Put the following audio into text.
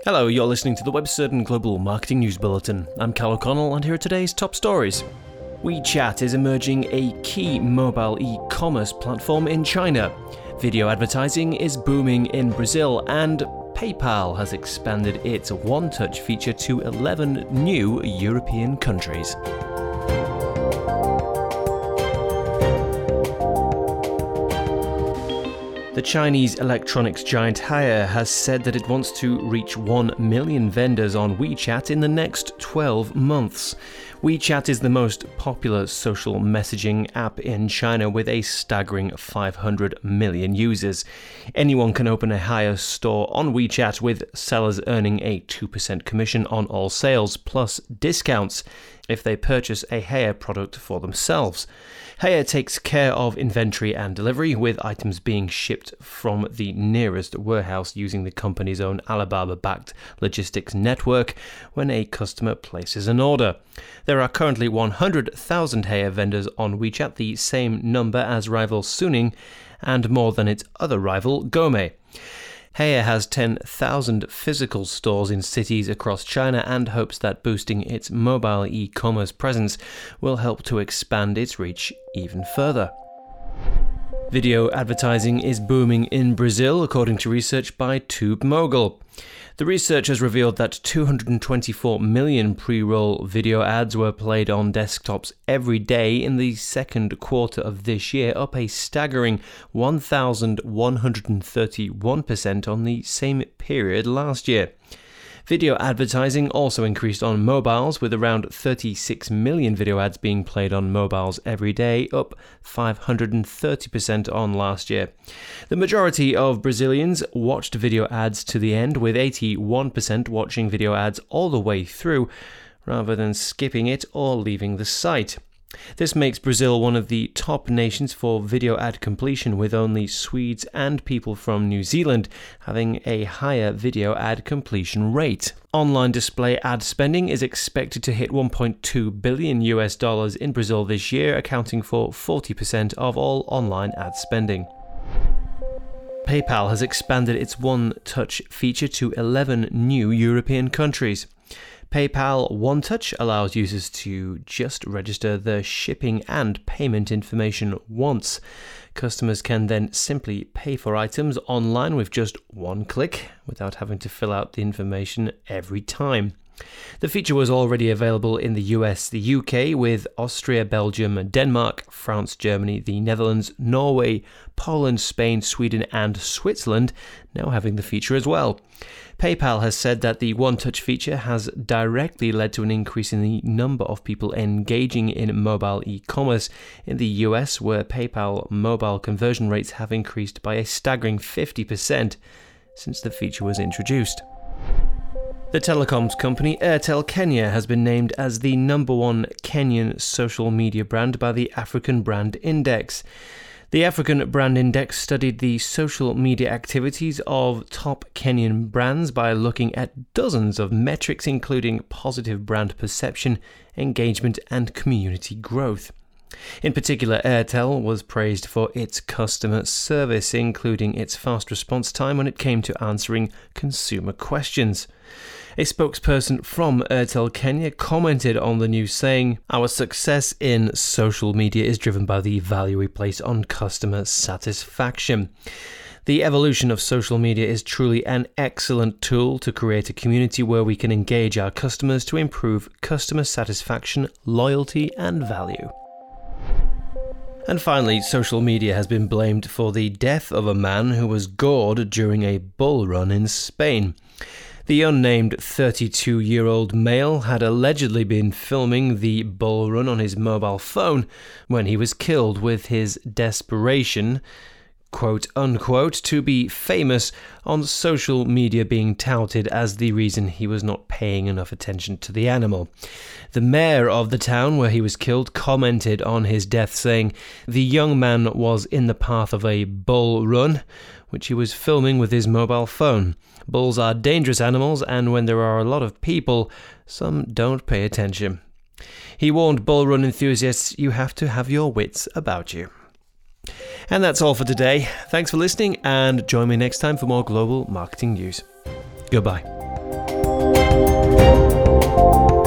Hello, you're listening to the WebCertain Global Marketing News Bulletin. I'm Cal O'Connell and here are today's top stories. WeChat is emerging a key mobile e-commerce platform in China. Video advertising is booming in Brazil and PayPal has expanded its one-touch feature to 11 new European countries. The Chinese electronics giant Haier has said that it wants to reach 1 million vendors on WeChat in the next 12 months. WeChat is the most popular social messaging app in China with a staggering 500 million users. Anyone can open a Haier store on WeChat with sellers earning a 2% commission on all sales plus discounts if they purchase a Haier product for themselves. Haier takes care of inventory and delivery, with items being shipped from the nearest warehouse using the company's own Alibaba-backed logistics network when a customer places an order. There are currently 100,000 Haier vendors on WeChat, the same number as rival Suning and more than its other rival, Gome. Haier has 10,000 physical stores in cities across China and hopes that boosting its mobile e-commerce presence will help to expand its reach even further. Video advertising is booming in Brazil, according to research by TubeMogul. The research has revealed that 224 million pre-roll video ads were played on desktops every day in the second quarter of this year, up a staggering 1,131% on the same period last year. Video advertising also increased on mobiles, with around 36 million video ads being played on mobiles every day, up 530% on last year. The majority of Brazilians watched video ads to the end, with 81% watching video ads all the way through, rather than skipping it or leaving the site. This makes Brazil one of the top nations for video ad completion, with only Swedes and people from New Zealand having a higher video ad completion rate. Online display ad spending is expected to hit $1.2 billion in Brazil this year, accounting for 40% of all online ad spending. PayPal has expanded its one-touch feature to 11 new European countries. PayPal OneTouch allows users to just register their shipping and payment information once. Customers can then simply pay for items online with just one click, without having to fill out the information every time. The feature was already available in the US, the UK, with Austria, Belgium, Denmark, France, Germany, the Netherlands, Norway, Poland, Spain, Sweden, and Switzerland now having the feature as well. PayPal has said that the one-touch feature has directly led to an increase in the number of people engaging in mobile e-commerce in the US, where PayPal mobile conversion rates have increased by a staggering 50% since the feature was introduced. The telecoms company Airtel Kenya has been named as the #1 Kenyan social media brand by the African Brand Index. The African Brand Index studied the social media activities of top Kenyan brands by looking at dozens of metrics, including positive brand perception, engagement, and community growth. In particular, Airtel was praised for its customer service, including its fast response time when it came to answering consumer questions. A spokesperson from Airtel Kenya commented on the news saying, "Our success in social media is driven by the value we place on customer satisfaction. The evolution of social media is truly an excellent tool to create a community where we can engage our customers to improve customer satisfaction, loyalty, and value." And finally, social media has been blamed for the death of a man who was gored during a bull run in Spain. The unnamed 32-year-old male had allegedly been filming the bull run on his mobile phone when he was killed, with his desperation, quote-unquote, to be famous on social media being touted as the reason he was not paying enough attention to the animal. The mayor of the town where he was killed commented on his death, saying, "The young man was in the path of a bull run, which he was filming with his mobile phone. Bulls are dangerous animals, and when there are a lot of people, some don't pay attention." He warned bull run enthusiasts, "You have to have your wits about you." And that's all for today. Thanks for listening, and join me next time for more global marketing news. Goodbye. you.